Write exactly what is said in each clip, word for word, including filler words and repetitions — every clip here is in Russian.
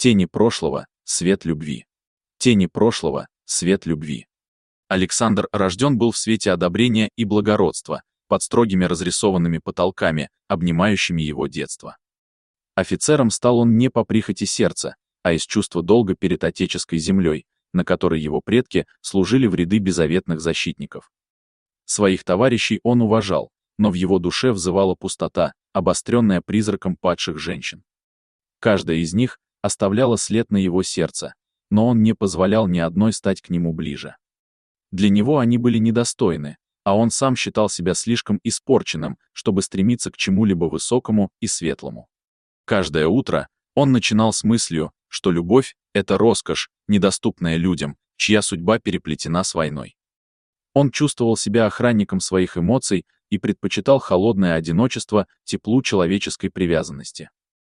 Тени прошлого, свет любви. Тени прошлого, свет любви. Александр рожден был в свете одобрения и благородства, под строгими разрисованными потолками, обнимающими его детство. Офицером стал он не по прихоти сердца, а из чувства долга перед отеческой землей, на которой его предки служили в ряды беззаветных защитников. Своих товарищей он уважал, но в его душе взывала пустота, обостренная призраком падших женщин. Каждая из них оставляла след на его сердце, но он не позволял ни одной стать к нему ближе. Для него они были недостойны, а он сам считал себя слишком испорченным, чтобы стремиться к чему-либо высокому и светлому. Каждое утро он начинал с мыслью, что любовь — это роскошь, недоступная людям, чья судьба переплетена с войной. Он чувствовал себя охранником своих эмоций и предпочитал холодное одиночество теплу человеческой привязанности.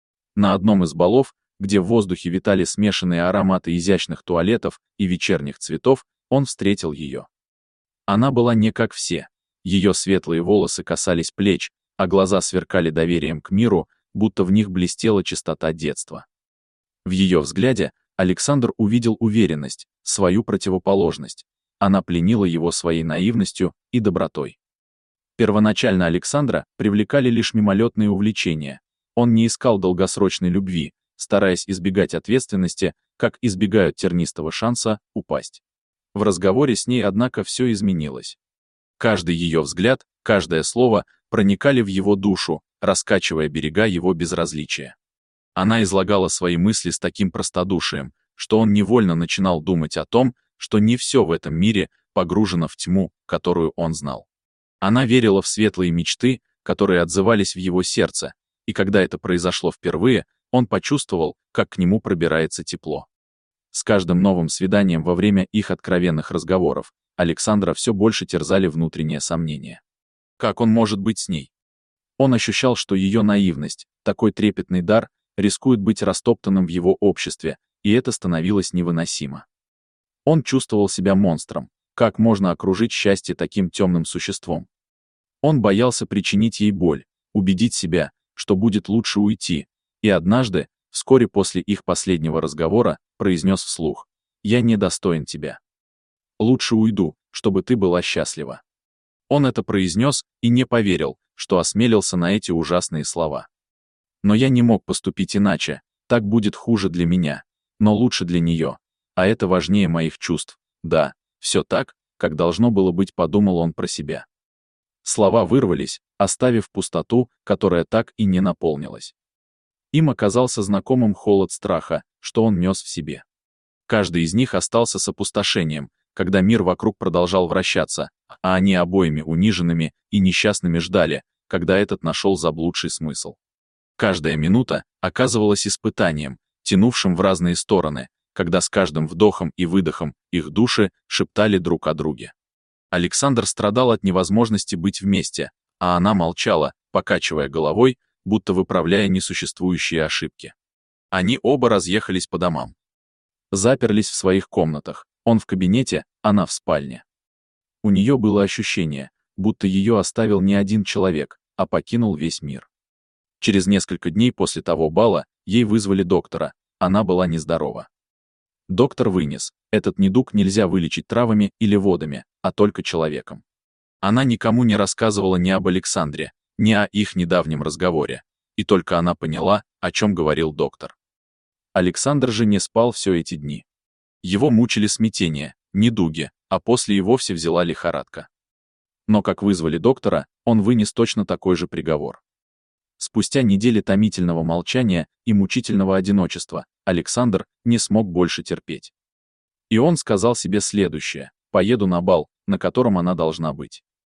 На одном из балов, где в воздухе витали смешанные ароматы изящных туалетов и вечерних цветов, он встретил ее. Она была не как все. Ее светлые волосы касались плеч, а глаза сверкали доверием к миру, будто в них блестела чистота детства. В ее взгляде Александр увидел уверенность, свою противоположность. Она пленила его своей наивностью и добротой. Первоначально Александра привлекали лишь мимолетные увлечения. Он не искал долгосрочной любви, стараясь избегать ответственности, как избегают тернистого шанса упасть. В разговоре с ней, однако, все изменилось. Каждый ее взгляд, каждое слово проникали в его душу, раскачивая берега его безразличия. Она излагала свои мысли с таким простодушием, что он невольно начинал думать о том, что не все в этом мире погружено в тьму, которую он знал. Она верила в светлые мечты, которые отзывались в его сердце, и когда это произошло впервые, он почувствовал, как к нему пробирается тепло. С каждым новым свиданием во время их откровенных разговоров Александра все больше терзали внутренние сомнения. Как он может быть с ней? Он ощущал, что ее наивность, такой трепетный дар, рискует быть растоптанным в его обществе, и это становилось невыносимо. Он чувствовал себя монстром. Как можно окружить счастье таким темным существом? Он боялся причинить ей боль, убедить себя, что будет лучше уйти, и однажды, вскоре после их последнего разговора, произнес вслух: «Я не достоин тебя. Лучше уйду, чтобы ты была счастлива». Он это произнес и не поверил, что осмелился на эти ужасные слова. Но я не мог поступить иначе, так будет хуже для меня, но лучше для нее, а это важнее моих чувств. Да, все так, как должно было быть, подумал он про себя. Слова вырвались, оставив пустоту, которая так и не наполнилась. Им оказался знакомым холод страха, что он нес в себе. Каждый из них остался с опустошением, когда мир вокруг продолжал вращаться, а они обоими униженными и несчастными ждали, когда этот нашел заблудший смысл. Каждая минута оказывалась испытанием, тянувшим в разные стороны, когда с каждым вдохом и выдохом их души шептали друг о друге. Александр страдал от невозможности быть вместе, а она молчала, покачивая головой, будто выправляя несуществующие ошибки. Они оба разъехались по домам. Заперлись в своих комнатах, он в кабинете, она в спальне. У нее было ощущение, будто ее оставил не один человек, а покинул весь мир. Через несколько дней после того бала ей вызвали доктора, она была нездорова. Доктор вынес: этот недуг нельзя вылечить травами или водами, а только человеком. Она никому не рассказывала ни об Александре, ни о их недавнем разговоре, и только она поняла, о чем говорил доктор. Александр же не спал все эти дни. Его мучили смятения, недуги, а после и вовсе взяла лихорадка. Но как вызвали доктора, он вынес точно такой же приговор. Спустя недели томительного молчания и мучительного одиночества, Александр не смог больше терпеть. И он сказал себе следующее: поеду на бал, на котором она должна быть.